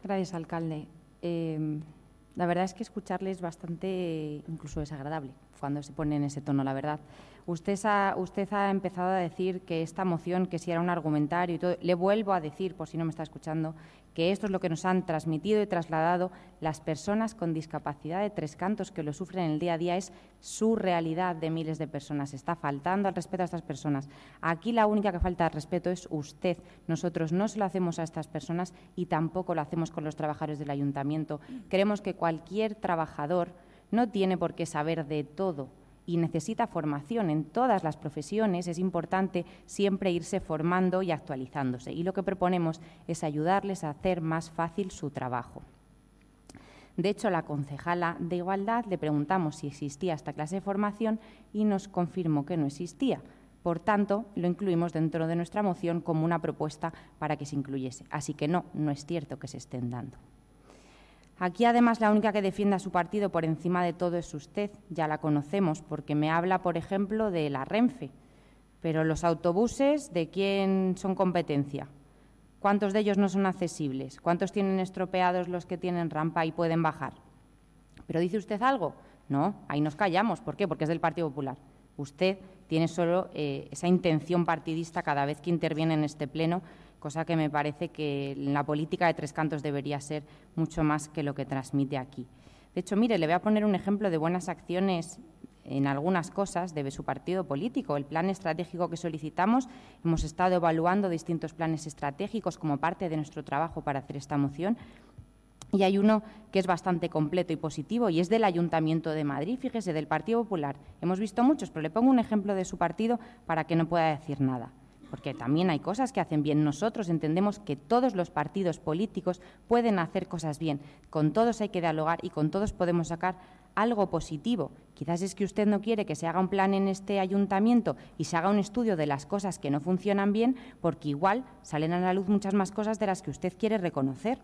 Gracias, alcalde. La verdad es que escucharle es bastante incluso desagradable cuando se pone en ese tono, la verdad. Usted ha empezado a decir que esta moción, que si era un argumentario y todo. Le vuelvo a decir, por si no me está escuchando, que esto es lo que nos han transmitido y trasladado las personas con discapacidad de Tres Cantos que lo sufren en el día a día. Es su realidad de miles de personas. Está faltando al respeto a estas personas. Aquí la única que falta al respeto es usted. Nosotros no se lo hacemos a estas personas y tampoco lo hacemos con los trabajadores del ayuntamiento. Creemos que cualquier trabajador no tiene por qué saber de todo y necesita formación en todas las profesiones. Es importante siempre irse formando y actualizándose. Y lo que proponemos es ayudarles a hacer más fácil su trabajo. De hecho, la concejala de Igualdad le preguntamos si existía esta clase de formación y nos confirmó que no existía. Por tanto, lo incluimos dentro de nuestra moción como una propuesta para que se incluyese. Así que no es cierto que se estén dando. Aquí, además, la única que defiende a su partido por encima de todo es usted. Ya la conocemos, porque me habla, por ejemplo, de la Renfe. Pero los autobuses, ¿de quién son competencia? ¿Cuántos de ellos no son accesibles? ¿Cuántos tienen estropeados los que tienen rampa y pueden bajar? ¿Pero dice usted algo? No, ahí nos callamos. ¿Por qué? Porque es del Partido Popular. Usted tiene solo esa intención partidista cada vez que interviene en este pleno, cosa que me parece que en la política de Tres Cantos debería ser mucho más que lo que transmite aquí. De hecho, mire, le voy a poner un ejemplo de buenas acciones en algunas cosas de su partido político. El plan estratégico que solicitamos, hemos estado evaluando distintos planes estratégicos como parte de nuestro trabajo para hacer esta moción. Y hay uno que es bastante completo y positivo y es del Ayuntamiento de Madrid, fíjese, del Partido Popular. Hemos visto muchos, pero le pongo un ejemplo de su partido para que no pueda decir nada. Porque también hay cosas que hacen bien. Nosotros entendemos que todos los partidos políticos pueden hacer cosas bien. Con todos hay que dialogar y con todos podemos sacar algo positivo. Quizás es que usted no quiere que se haga un plan en este ayuntamiento y se haga un estudio de las cosas que no funcionan bien, porque igual salen a la luz muchas más cosas de las que usted quiere reconocer.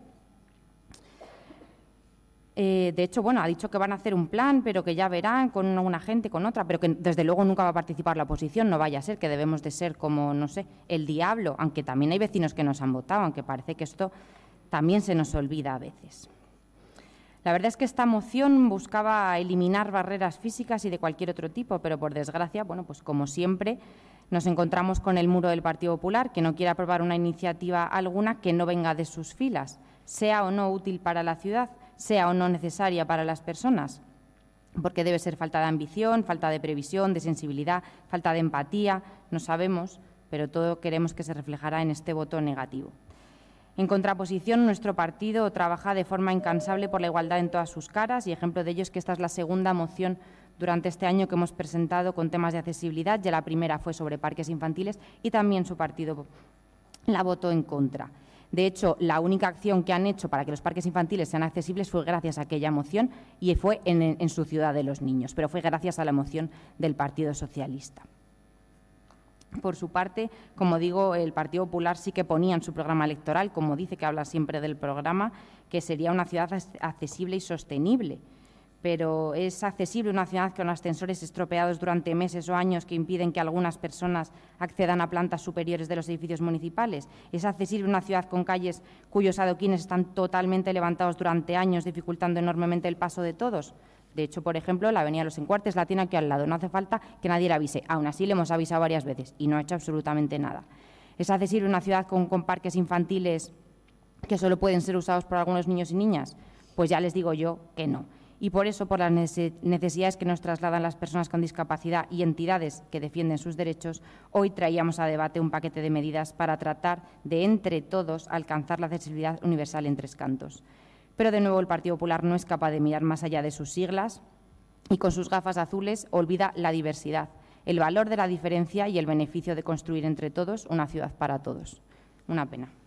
De hecho, bueno, ha dicho que van a hacer un plan, pero que ya verán con una gente, con otra, pero que desde luego nunca va a participar la oposición. No vaya a ser que debemos de ser como, no sé, el diablo, aunque también hay vecinos que nos han votado, aunque parece que esto también se nos olvida a veces. La verdad es que esta moción buscaba eliminar barreras físicas y de cualquier otro tipo, pero por desgracia, bueno, pues como siempre, nos encontramos con el muro del Partido Popular, que no quiere aprobar una iniciativa alguna que no venga de sus filas, sea o no útil para la ciudad, sea o no necesaria para las personas, porque debe ser falta de ambición, falta de previsión, de sensibilidad, falta de empatía, no sabemos, pero todo queremos que se reflejará en este voto negativo. En contraposición, nuestro partido trabaja de forma incansable por la igualdad en todas sus caras y ejemplo de ello es que esta es la segunda moción durante este año que hemos presentado con temas de accesibilidad. Ya la primera fue sobre parques infantiles y también su partido la votó en contra. De hecho, la única acción que han hecho para que los parques infantiles sean accesibles fue gracias a aquella moción y fue en su ciudad de los niños, pero fue gracias a la moción del Partido Socialista. Por su parte, como digo, el Partido Popular sí que ponía en su programa electoral, como dice que habla siempre del programa, que sería una ciudad accesible y sostenible. Pero ¿es accesible una ciudad con ascensores estropeados durante meses o años que impiden que algunas personas accedan a plantas superiores de los edificios municipales? ¿Es accesible una ciudad con calles cuyos adoquines están totalmente levantados durante años, dificultando enormemente el paso de todos? De hecho, por ejemplo, la avenida Los Encuartes la tiene aquí al lado. No hace falta que nadie la avise. Aún así, le hemos avisado varias veces y no ha hecho absolutamente nada. ¿Es accesible una ciudad con parques infantiles que solo pueden ser usados por algunos niños y niñas? Pues ya les digo yo que no. Y por eso, por las necesidades que nos trasladan las personas con discapacidad y entidades que defienden sus derechos, hoy traíamos a debate un paquete de medidas para tratar de, entre todos, alcanzar la accesibilidad universal en Tres Cantos. Pero, de nuevo, el Partido Popular no es capaz de mirar más allá de sus siglas y, con sus gafas azules, olvida la diversidad, el valor de la diferencia y el beneficio de construir entre todos una ciudad para todos. Una pena.